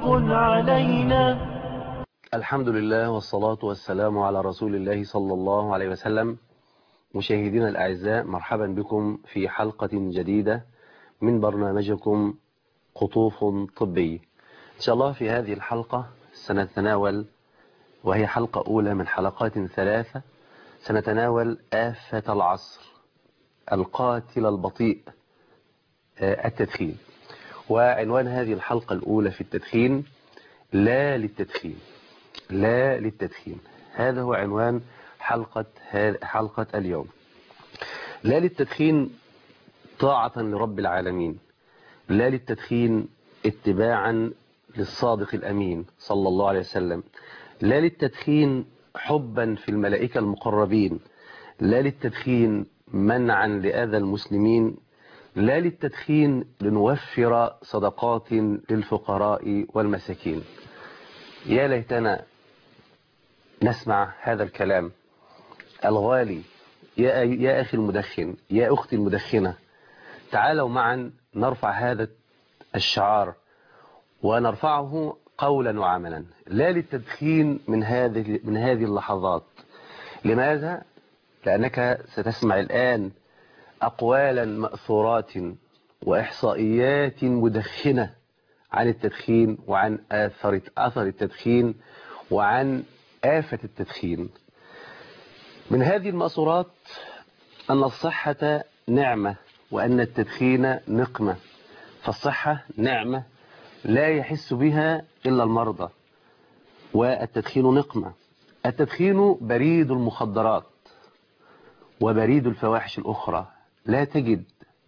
علينا. الحمد لله والصلاة والسلام على رسول الله صلى الله عليه وسلم. مشاهدينا الأعزاء، مرحبا بكم في حلقة جديدة من برنامجكم قطوف طبي. إن شاء الله في هذه الحلقة سنتناول، وهي حلقة أولى من حلقات ثلاثة، سنتناول آفة العصر، القاتل البطيء، التدخين. وعنوان هذه الحلقة الأولى في التدخين: لا للتدخين، لا للتدخين. هذا هو عنوان حلقة اليوم. لا للتدخين طاعة لرب العالمين، لا للتدخين اتباعا للصادق الأمين صلى الله عليه وسلم، لا للتدخين حبا في الملائكة المقربين، لا للتدخين منعا لأذى المسلمين، لا للتدخين لنوفر صدقات للفقراء والمساكين. يا ليتنا نسمع هذا الكلام الغالي. يا أخي المدخن، يا أختي المدخنة، تعالوا معا نرفع هذا الشعار ونرفعه قولا وعملا. لا للتدخين من هذه اللحظات. لماذا؟ لأنك ستسمع الآن أقوالا مأثورات وإحصائيات مدخنة عن التدخين وعن أثر التدخين وعن آفة التدخين. من هذه المأثورات أن الصحة نعمة وأن التدخين نقمة. فالصحة نعمة لا يحس بها إلا المرضى، والتدخين نقمة. التدخين بريد المخدرات وبريد الفواحش الأخرى. لا تجد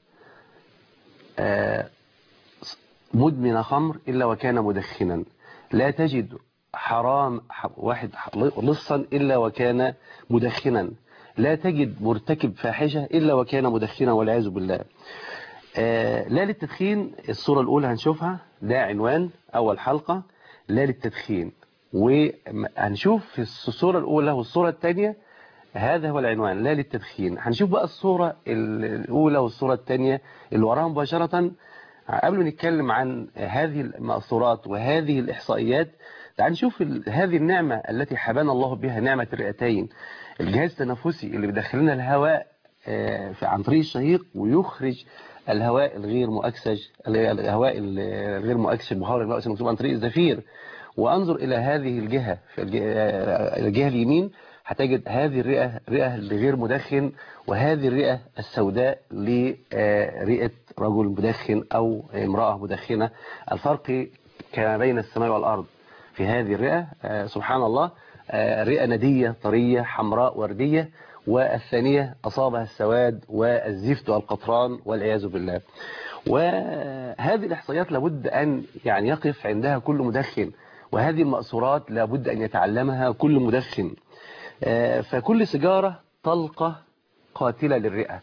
مدمن خمر إلا وكان مدخنا، لا تجد حرام واحد لصا إلا وكان مدخنا، لا تجد مرتكب فاحشة إلا وكان مدخنا والعياذ بالله. لا للتدخين. الصورة الأولى هنشوفها، ده عنوان أول حلقة، لا للتدخين. وهنشوف في الصورة الأولى والصورة الثانية هذا هو العنوان، لا للتدخين. هنشوف بقى الصورة الأولى والصورة الثانية اللي وراها مباشرة. قبل ما نتكلم عن هذه المأثورات وهذه الإحصائيات، تعال نشوف هذه النعمة التي حبانا الله بها، نعمة الرئتين، الجهاز التنفسي اللي بيدخل لنا الهواء عن طريق الشهيق ويخرج الهواء الغير مؤكسج، الهواء الغير مؤكسج، بخار الماء المكتوب عن طريق الزفير. وانظر إلى هذه الجهة، في الجهة اليمين هتجد هذه رئة لغير مدخن، وهذه الرئة السوداء لرئة رجل مدخن أو امرأة مدخنة. الفرق كما بين السماء والأرض في هذه الرئة. سبحان الله، رئة ندية طرية حمراء وردية، والثانية أصابها السواد والزفت والقطران والعياذ بالله. وهذه الإحصائيات لابد أن يقف عندها كل مدخن، وهذه المأثورات لابد أن يتعلمها كل مدخن. فكل سيجارة طلقة قاتلة للرئة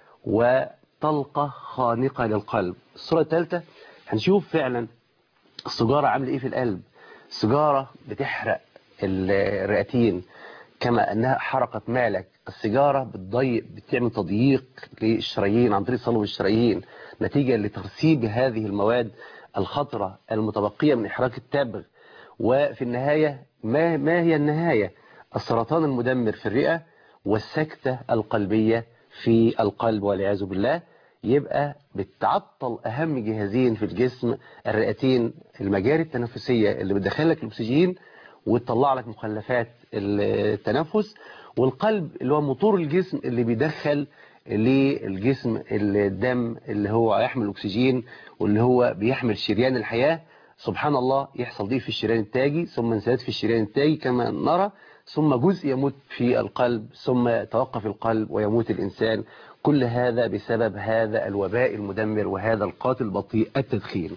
وطلقة خانقة للقلب. الصورة الثالثة هنشوف فعلا السيجارة عامل ايه في القلب. السيجارة بتحرق الرئتين كما أنها حرقت مالك. السيجارة بتعمل تضييق للشرايين عن طريق صلب الشرايين نتيجة لترسيب هذه المواد الخطرة المتبقية من إحراق التبغ. وفي النهاية ما هي النهاية؟ السرطان المدمر في الرئة والسكتة القلبية في القلب والعياذ بالله. يبقى بتعطل أهم جهازين في الجسم، الرئتين، المجاري التنفسية اللي بتدخل لك الأكسجين وتطلع لك مخلفات التنفس، والقلب اللي هو موتور الجسم اللي بيدخل للجسم الدم اللي هو يحمل الأكسجين واللي هو بيحمل شريان الحياة. سبحان الله، يحصل ضيق في الشريان التاجي، ثم انسداد في الشريان التاجي كما نرى، ثم جزء يموت في القلب، ثم يتوقف القلب ويموت الإنسان. كل هذا بسبب هذا الوباء المدمر وهذا القاتل البطيء، التدخين.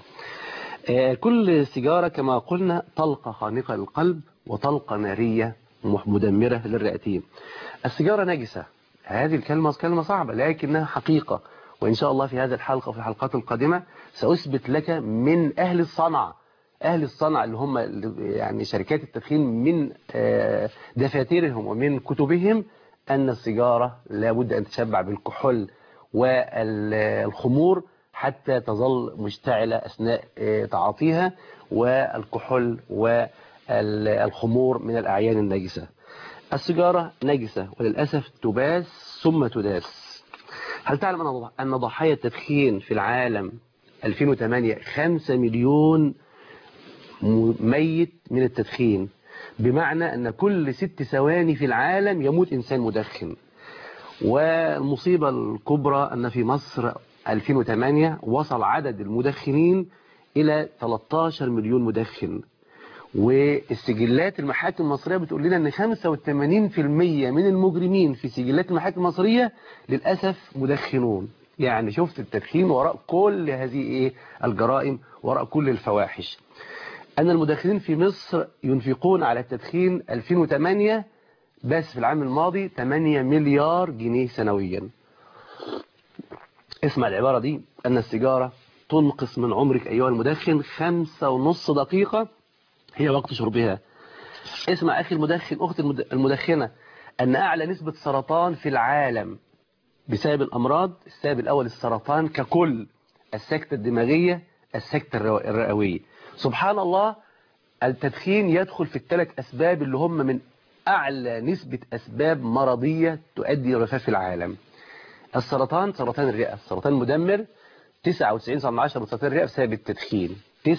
كل سيجارة كما قلنا طلقة خانقة للقلب وطلقة نارية مدمرة للرئتين. السيجارة نجسة. هذه كلمة صعبة لكنها حقيقة، وإن شاء الله في هذه الحلقة وفي الحلقات القادمة سأثبت لك من أهل الصنعة، اللي هم شركات التدخين، من دفاترهم ومن كتبهم، أن السيجارة لابد أن تشبع بالكحول والخمور حتى تظل مشتعلة أثناء تعاطيها. والكحول والخمور من الأعيان النجسة. السيجارة نجسة وللأسف تباس ثم تداس. هل تعلم أن ضحايا التدخين في العالم 2008 5 مليون ميت من التدخين، بمعنى أن كل 6 ثواني في العالم يموت إنسان مدخن. والمصيبة الكبرى أن في مصر 2008 وصل عدد المدخنين إلى 13 مليون مدخن. والسجلات المحاكم المصرية بتقول لنا أن 85% من المجرمين في سجلات المحاكم المصرية للأسف مدخنون. يعني شفت التدخين وراء كل هذه الجرائم، وراء كل الفواحش. أن المدخنين في مصر ينفقون على التدخين 2008 بس في العام الماضي 8 مليار جنيه سنويا. اسمع العبارة دي، أن السيجارة تنقص من عمرك أيها المدخن 5.5 دقيقة هي وقت شربها. اسمع أخي المدخن، أخت المدخنة، أن أعلى نسبة سرطان في العالم بسبب الأمراض، السبب الأول السرطان ككل، السكتة الدماغية، السكتة الرئوية. سبحان الله، التدخين يدخل في ال3 أسباب اللي هم من أعلى نسبة أسباب مرضية تؤدي إلى الوفاة في العالم. السرطان، سرطان الرئة، السرطان المدمر 99.9 من سرطان الرئة بسبب التدخين.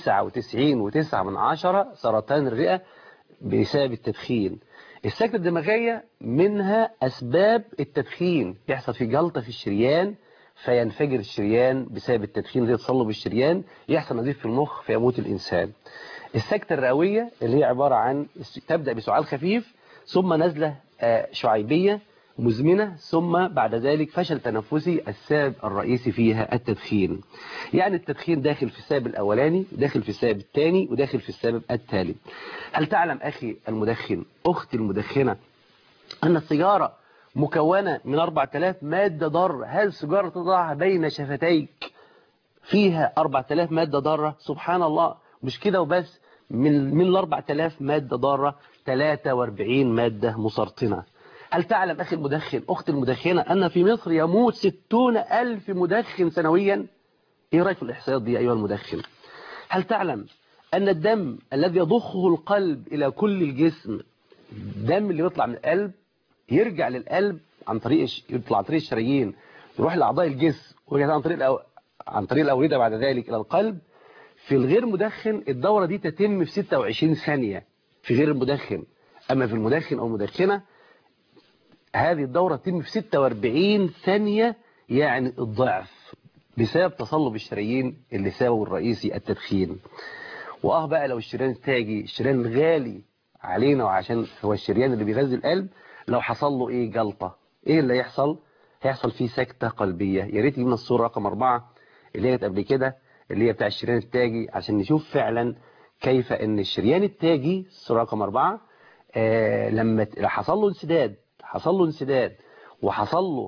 99.9 سرطان الرئة بسبب التدخين. السكتة الدماغية منها أسباب التدخين، يحصل في جلطة في الشريان فينفجر الشريان بسبب التدخين زي تصلب الشريان، يحصل نزيف في المخ فيموت الإنسان. السكتة الرئوية اللي هي عبارة عن تبدأ بسعال خفيف ثم نزلة شعيبية مزمنة ثم بعد ذلك فشل تنفسي، السبب الرئيسي فيها التدخين. يعني التدخين داخل في السبب الأولاني، داخل في السبب الثاني، وداخل في السبب الثالث. هل تعلم أخي المدخن، أختي المدخنة، أن السيجارة مكونة من 4000 مادة ضارة؟ هل سيجارة تضعها بين شفتيك فيها 4000 مادة ضارة؟ سبحان الله. مش كده وبس، من ال 4000 مادة ضارة 43 مادة مسرطنة. هل تعلم أخي المدخن، أختي المدخنة، أن في مصر يموت 60,000 مدخن سنويا؟ إيه رأيك في الإحصائيات دي أيها المدخن؟ هل تعلم أن الدم الذي يضخه القلب إلى كل الجسم، الدم اللي يطلع من القلب يرجع للقلب يطلع عن طريق الشرايين، يروح لأعضاء الجسم ويرجع عن طريق الأوردة بعد ذلك إلى القلب؟ في الغير مدخن الدورة دي تتم في 26 ثانية في غير المدخن. أما في المدخن أو المدخنة هذه الدورة تتم في 46 ثانية، يعني الضعف، بسبب تصلب الشرايين اللي سببه الرئيسي التدخين. بقى لو الشريان التاجي، الشريان الغالي علينا وعشان هو الشريان اللي بيغذي القلب، لو حصل له جلطة، ايه اللي يحصل؟ هيحصل فيه سكتة قلبية. يا ريت يجيبنا الصورة رقم 4 اللي هي قبل كده، اللي هي بتاع الشريان التاجي، عشان نشوف فعلا كيف ان الشريان التاجي، الصورة رقم 4، لما حصل له انسداد وحصل له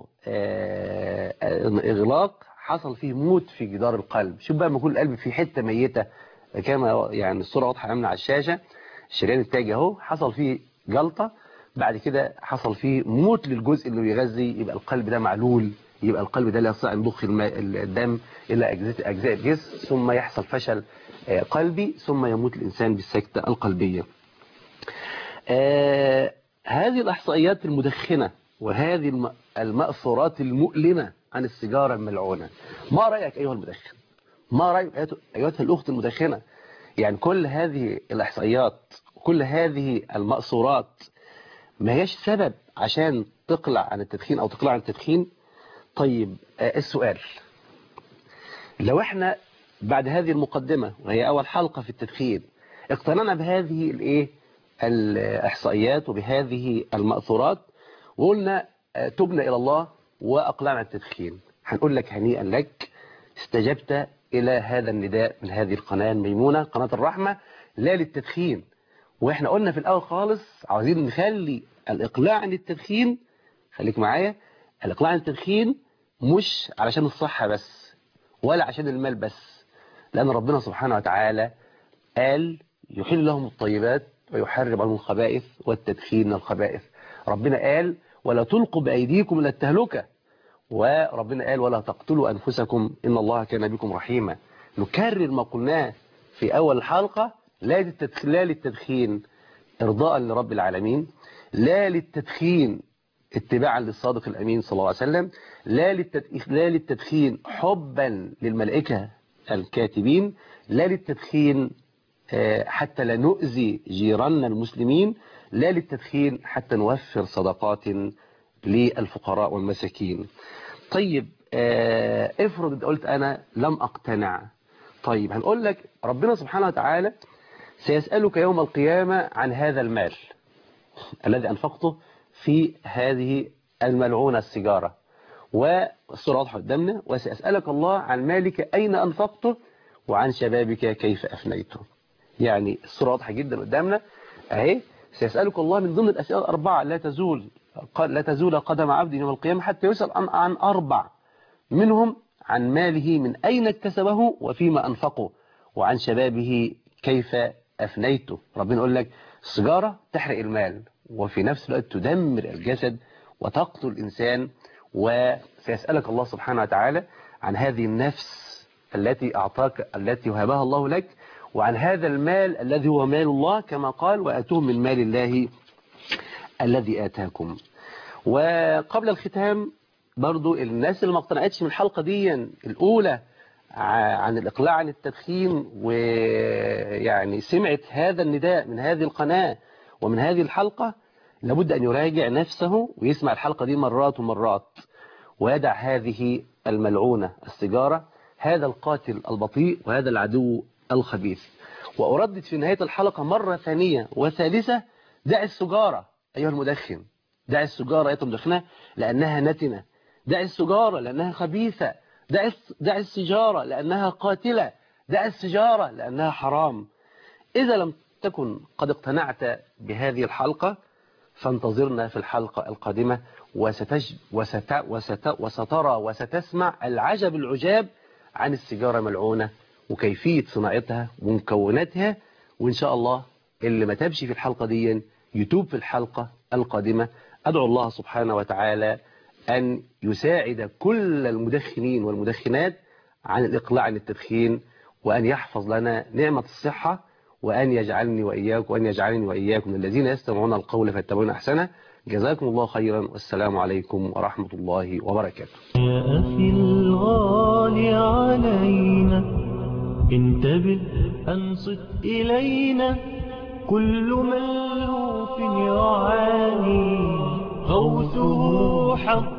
إغلاق، حصل فيه موت في جدار القلب. شوف بقى، ما يكون القلب في حتة ميتة كما يعني الصورة واضحة أمامنا على الشاشة، الشريان التاجي اهو حصل فيه جلطة، بعد كده حصل فيه موت للجزء اللي بيغذي، يبقى القلب ده معلول، يبقى القلب ده لا يستطيع أن يضخ الدم إلى أجزاء الجسم، ثم يحصل فشل قلبي، ثم يموت الإنسان بالسكتة القلبية. هذه الإحصائيات المدخنة وهذه المأثورات المؤلمة عن السيجارة الملعونة، ما رأيك أيها المدخن؟ ما رأيك أيتها الأخت المدخنة؟ يعني كل هذه الإحصائيات وكل هذه المأثورات ما هيش سبب عشان تقلع عن التدخين أو تقلع عن التدخين؟ طيب السؤال، لو احنا بعد هذه المقدمة وهي أول حلقة في التدخين اقتنعنا بهذه الإحصائيات وبهذه المأثورات وقلنا تبنا إلى الله وأقلعنا التدخين، هنقول لك هنيئا لك، استجبت إلى هذا النداء من هذه القناة الميمونة، قناة الرحمة، لا للتدخين. وإحنا قلنا في الأول خالص عاوزين نخلي الإقلاع عن التدخين، خليك معايا، الإقلاع عن التدخين مش علشان الصحة بس ولا عشان المال بس، لأن ربنا سبحانه وتعالى قال يحل لهم الطيبات ويحرم عليهم الخبائث والتدخين الخبائث. ربنا قال ولا تلقوا بأيديكم إلى التهلكة، وربنا قال ولا تقتلوا أنفسكم إن الله كان بكم رحيما. نكرر ما قلناه في أول الحلقة لا للتدخين إرضاء لرب العالمين، لا للتدخين اتباعا للصادق الأمين صلى الله عليه وسلم، لا للتدخين حبا للملائكة الكاتبين، لا للتدخين حتى لا نؤذي جيراننا المسلمين، لا للتدخين حتى نوفر صدقات للفقراء والمساكين. طيب افرض قلت أنا لم أقتنع. طيب هنقول لك ربنا سبحانه وتعالى سيسألك يوم القيامة عن هذا المال الذي أنفقته في هذه الملعونة السيجارة، والصورة واضحة قدامنا، وسيسألك الله عن مالك أين أنفقته وعن شبابك كيف أفنيته. يعني الصورة واضحة جدا قدامنا أهي. سيسألك الله من ضمن الأسئلة الأربعة لا تزول قدم عبد يوم القيامة حتى يسأل عن أربع، منهم عن ماله من أين اكتسبه وفيما أنفقه، وعن شبابه كيف أفنيته. ربنا يقول لك السيجارة تحرق المال وفي نفس الوقت تدمر الجسد وتقتل الإنسان. وسيسألك الله سبحانه وتعالى عن هذه النفس التي أعطاك، التي وهبها الله لك، وعن هذا المال الذي هو مال الله كما قال وآتوهم من مال الله الذي آتاكم. وقبل الختام برضو الناس اللي ما اقتنعتش من الحلقة دي الأولى عن الإقلاع عن التدخين، ويعني سمعت هذا النداء من هذه القناة ومن هذه الحلقة، لابد أن يراجع نفسه ويسمع الحلقة دي مرات ومرات، ويدع هذه الملعونة السيجارة، هذا القاتل البطيء وهذا العدو الخبيث. وأردد في نهاية الحلقة مرة ثانية وثالثة: دع السجارة أيها المدخن، دع السجارة أيها المدخنة لأنها نتنة، دع السجارة لأنها خبيثة، دع السجارة لأنها قاتلة، دع السجارة لأنها حرام. إذا لم تكن قد اقتنعت بهذه الحلقة فانتظرنا في الحلقة القادمة وسترى وستسمع العجب العجاب عن السيجارة ملعونة وكيفية صناعتها ومكوناتها. وإن شاء الله اللي ما تبشي في الحلقة دي يتوب في الحلقة القادمة. أدعو الله سبحانه وتعالى أن يساعد كل المدخنين والمدخنات عن الإقلاع عن التدخين، وأن يحفظ لنا نعمة الصحة، وأن يجعلني وإياكم وأن يجعلني وإياكم من الذين يستمعون القول فيتبعون أحسنه. جزاكم الله خيرا، والسلام عليكم ورحمة الله وبركاته. يا أخي الغالي علينا انتبه أنصت إلينا، كل ملهوف يعاني غوثه حق